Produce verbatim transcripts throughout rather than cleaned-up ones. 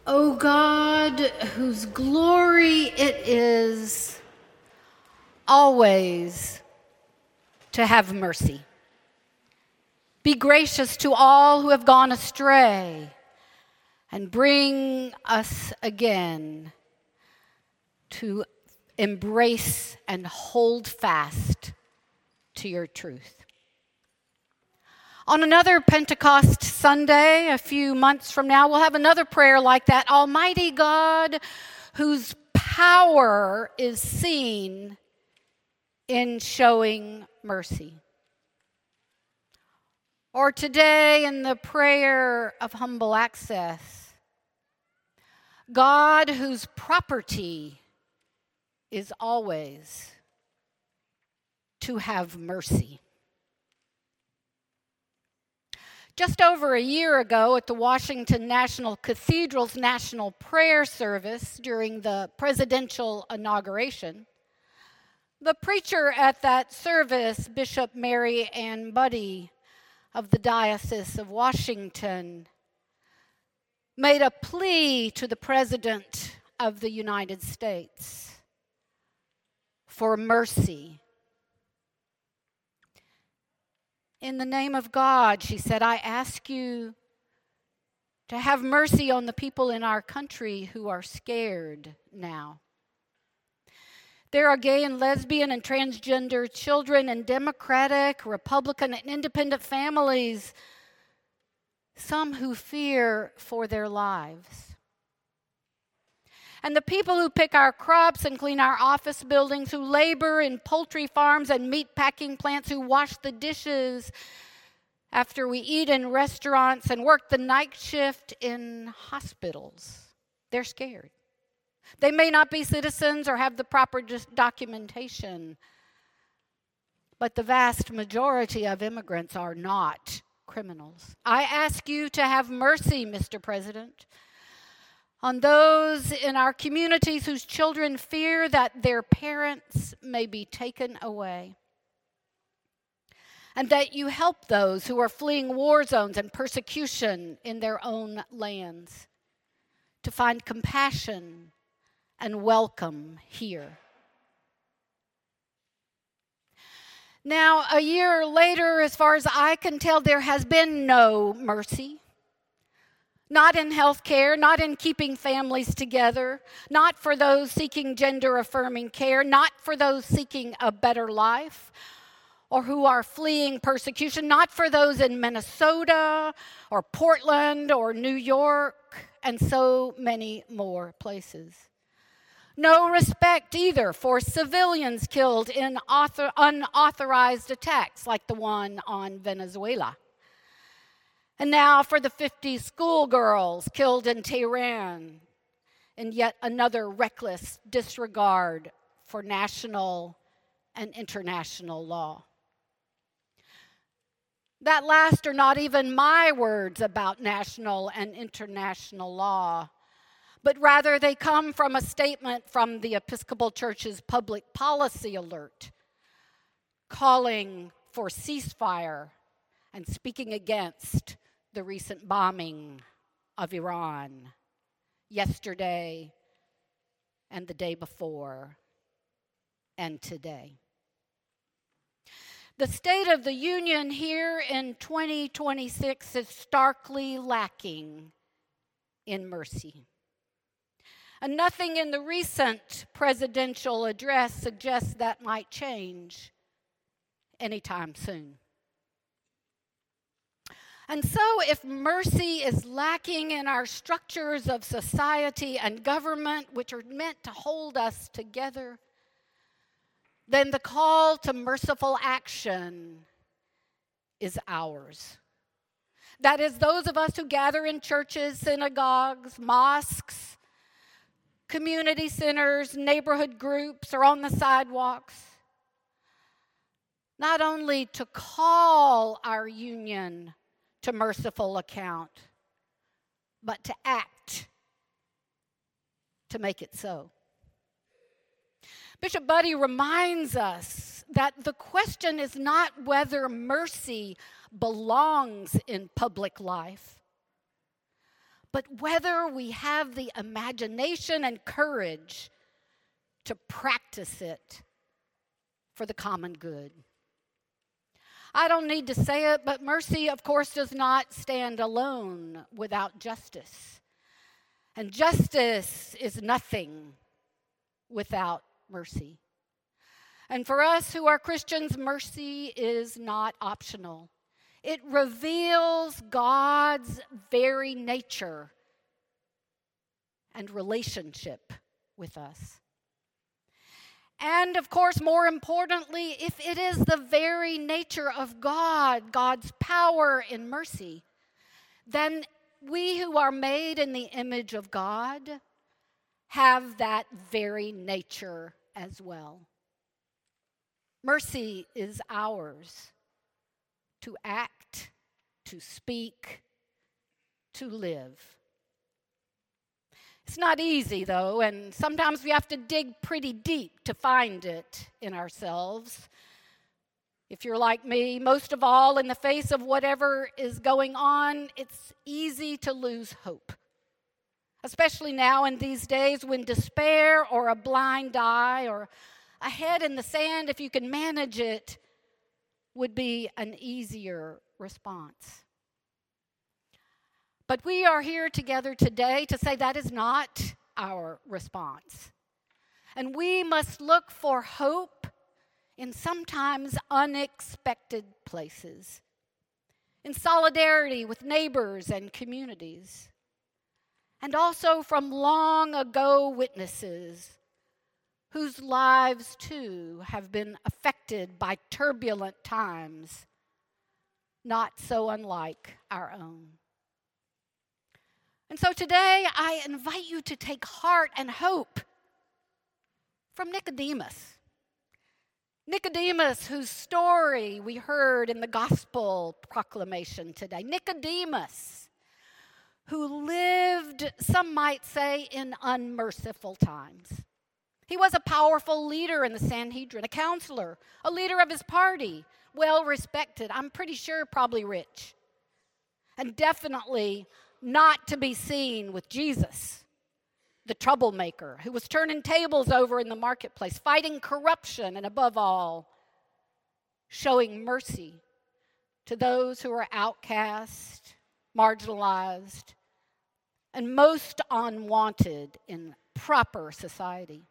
O God, whose glory it is always to have mercy. Be gracious to all who have gone astray, and bring us again to embrace and hold fast to your truth. On another Pentecost Sunday, a few months from now, we'll have another prayer like that. Almighty God, whose power is seen in showing mercy. Or today in the prayer of humble access, God, whose property is always to have mercy. Just over a year ago at the Washington National Cathedral's National Prayer Service during the presidential inauguration, the preacher at that service, Bishop Mary Ann Buddy of the Diocese of Washington, made a plea to the President of the United States for mercy. In the name of God, she said, I ask you to have mercy on the people in our country who are scared now. There are gay and lesbian and transgender children in Democratic, Republican, and independent families, some who fear for their lives. And the people who pick our crops and clean our office buildings, who labor in poultry farms and meat packing plants, who wash the dishes after we eat in restaurants and work the night shift in hospitals, they're scared. They may not be citizens or have the proper documentation, but the vast majority of immigrants are not criminals. I ask you to have mercy, Mister President, on those in our communities whose children fear that their parents may be taken away, and that you help those who are fleeing war zones and persecution in their own lands to find compassion and welcome here. Now, a year later, as far as I can tell, there has been no mercy. Not in health care, not in keeping families together, not for those seeking gender-affirming care, not for those seeking a better life or who are fleeing persecution, not for those in Minnesota or Portland or New York and so many more places. No respect either for civilians killed in author, unauthorized attacks like the one on Venezuela. And now for the fifty schoolgirls killed in Tehran, and yet another reckless disregard for national and international law. That last are not even my words about national and international law, but rather they come from a statement from the Episcopal Church's public policy alert, calling for ceasefire and speaking against the recent bombing of Iran yesterday and the day before and today. The State of the Union here in twenty twenty-six is starkly lacking in mercy. And nothing in the recent presidential address suggests that might change anytime soon. And so if mercy is lacking in our structures of society and government, which are meant to hold us together, then the call to merciful action is ours. That is, those of us who gather in churches, synagogues, mosques, community centers, neighborhood groups, or on the sidewalks, not only to call our union to merciful account, but to act to make it so. Bishop Buddy reminds us that the question is not whether mercy belongs in public life, but whether we have the imagination and courage to practice it for the common good. I don't need to say it, but mercy, of course, does not stand alone without justice. And justice is nothing without mercy. And for us who are Christians, mercy is not optional. It reveals God's very nature and relationship with us. And of course, more importantly, if it is the very nature of God, God's power in mercy, then we who are made in the image of God have that very nature as well. Mercy is ours to act, to speak, to live. It's not easy, though, and sometimes we have to dig pretty deep to find it in ourselves. If you're like me, most of all, in the face of whatever is going on, it's easy to lose hope. Especially now in these days when despair or a blind eye or a head in the sand, if you can manage it, would be an easier response. But we are here together today to say that is not our response. And we must look for hope in sometimes unexpected places, in solidarity with neighbors and communities, and also from long ago witnesses whose lives too have been affected by turbulent times, not so unlike our own. And so today, I invite you to take heart and hope from Nicodemus. Nicodemus, whose story we heard in the gospel proclamation today. Nicodemus, who lived, some might say, in unmerciful times. He was a powerful leader in the Sanhedrin, a counselor, a leader of his party, well respected, I'm pretty sure probably rich, and definitely not to be seen with Jesus, the troublemaker who was turning tables over in the marketplace, fighting corruption, and above all, showing mercy to those who are outcast, marginalized, and most unwanted in proper society.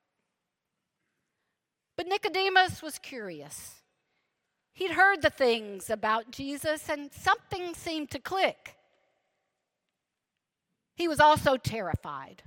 But Nicodemus was curious. He'd heard the things about Jesus, and something seemed to click. He was also terrified.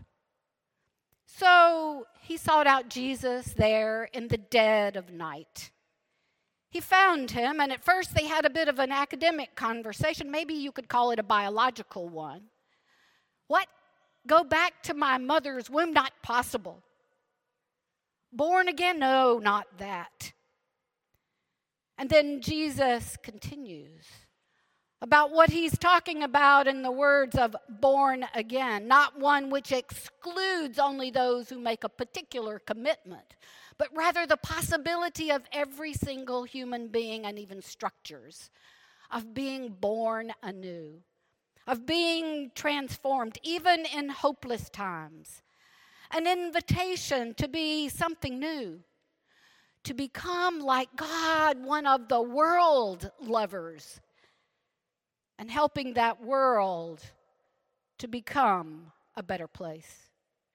So he sought out Jesus there in the dead of night. He found him, and at first they had a bit of an academic conversation. Maybe you could call it a biological one. What? Go back to my mother's womb? Not possible. Born again? No, not that. And then Jesus continues about what he's talking about in the words of born again, not one which excludes only those who make a particular commitment, but rather the possibility of every single human being and even structures of being born anew, of being transformed, even in hopeless times. An invitation to be something new, to become like God, one of the world lovers, and helping that world to become a better place.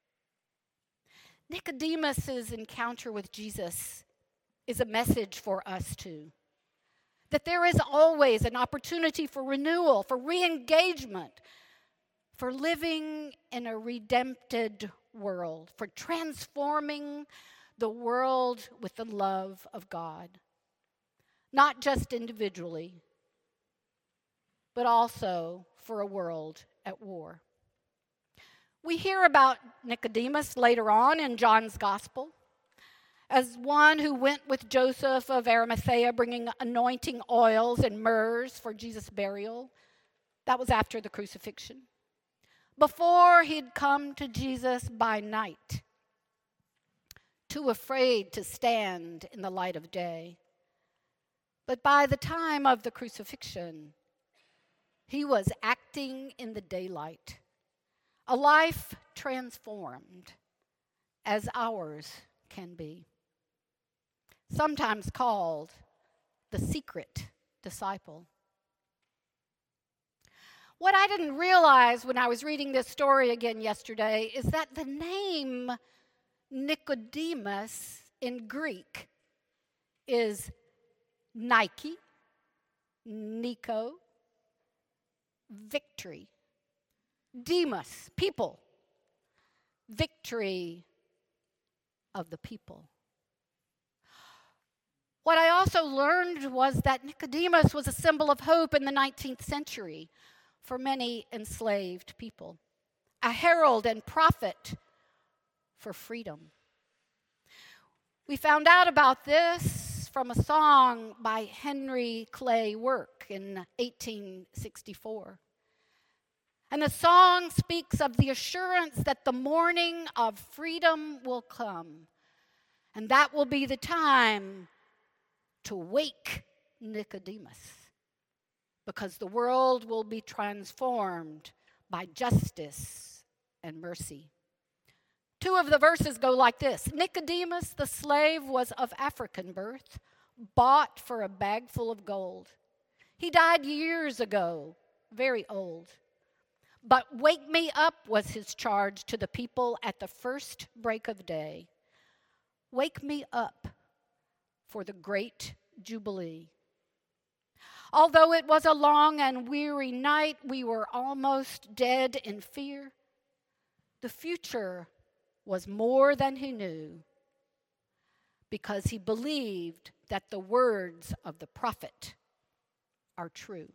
Nicodemus's encounter with Jesus is a message for us too. That there is always an opportunity for renewal, for re-engagement, for living in a redempted world, for transforming the world with the love of God. Not just individually, but also for a world at war. We hear about Nicodemus later on in John's Gospel as one who went with Joseph of Arimathea bringing anointing oils and myrrhs for Jesus' burial. That was after the crucifixion. Before he'd come to Jesus by night, too afraid to stand in the light of day. But by the time of the crucifixion, he was acting in the daylight, a life transformed as ours can be, sometimes called the secret disciple. What I didn't realize when I was reading this story again yesterday is that the name Nicodemus in Greek is Nike, Nico, victory, Demas, people, victory of the people. What I also learned was that Nicodemus was a symbol of hope in the nineteenth century for many enslaved people, a herald and prophet for freedom. We found out about this from a song by Henry Clay Work in eighteen sixty-four. And the song speaks of the assurance that the morning of freedom will come, and that will be the time to wake Nicodemus, because the world will be transformed by justice and mercy. Two of the verses go like this. Nicodemus, the slave, was of African birth, bought for a bag full of gold. He died years ago, very old. But wake me up was his charge to the people at the first break of day. Wake me up for the great Jubilee. Although it was a long and weary night, we were almost dead in fear. The future was more than he knew, because he believed that the words of the prophet are true.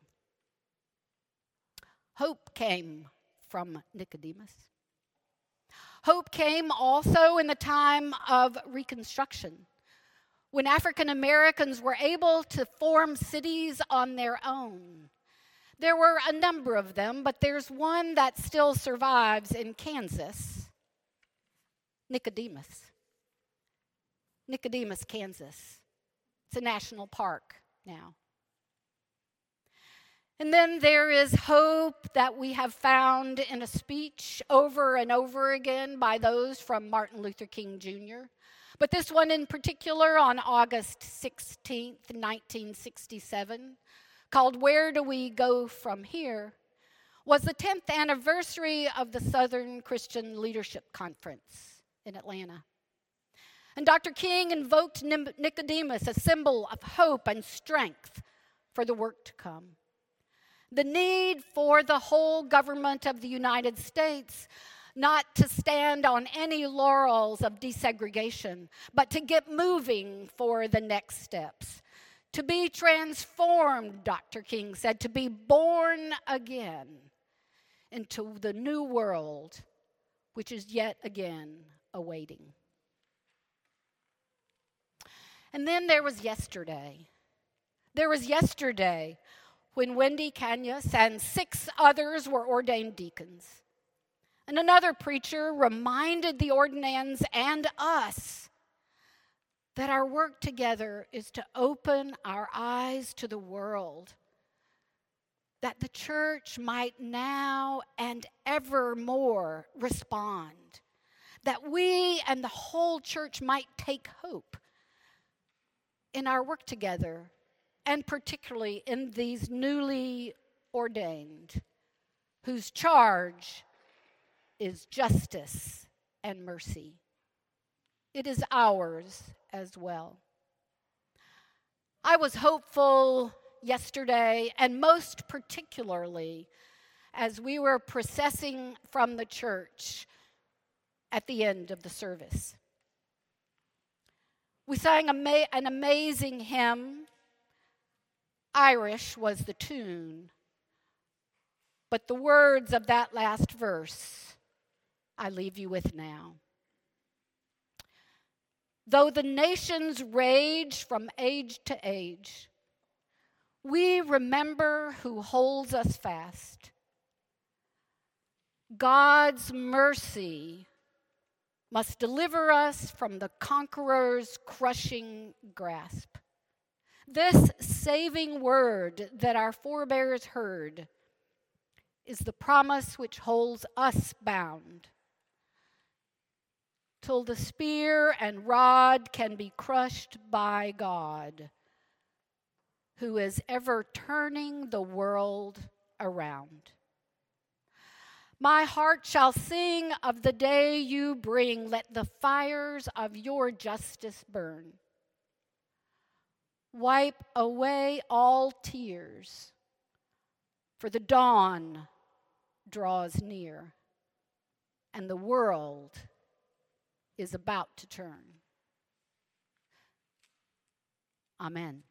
Hope came from Nicodemus. Hope came also in the time of Reconstruction, when African Americans were able to form cities on their own. There were a number of them, but there's one that still survives in Kansas, Nicodemus. Nicodemus, Kansas. It's a national park now. And then there is hope that we have found in a speech over and over again by those from Martin Luther King Junior But this one in particular on August sixteenth, nineteen sixty-seven, called Where Do We Go From Here, was the tenth anniversary of the Southern Christian Leadership Conference in Atlanta. And Doctor King invoked Nicodemus, a symbol of hope and strength for the work to come. The need for the whole government of the United States not to stand on any laurels of desegregation, but to get moving for the next steps. To be transformed, Doctor King said, to be born again into the new world, which is yet again awaiting. And then there was yesterday. There was yesterday when Wendy Cañas and six others were ordained deacons. And another preacher reminded the ordinands and us that our work together is to open our eyes to the world, that the church might now and evermore respond, that we and the whole church might take hope in our work together, and particularly in these newly ordained, whose charge is justice and mercy. It is ours as well. I was hopeful yesterday, and most particularly as we were processing from the church at the end of the service. We sang ama- an amazing hymn. Irish was the tune, but the words of that last verse I leave you with now. Though the nations rage from age to age, we remember who holds us fast. God's mercy must deliver us from the conqueror's crushing grasp. This saving word that our forebears heard is the promise which holds us bound, till the spear and rod can be crushed by God, who is ever turning the world around. My heart shall sing of the day you bring. Let the fires of your justice burn. Wipe away all tears, for the dawn draws near, and the world is about to turn. Amen.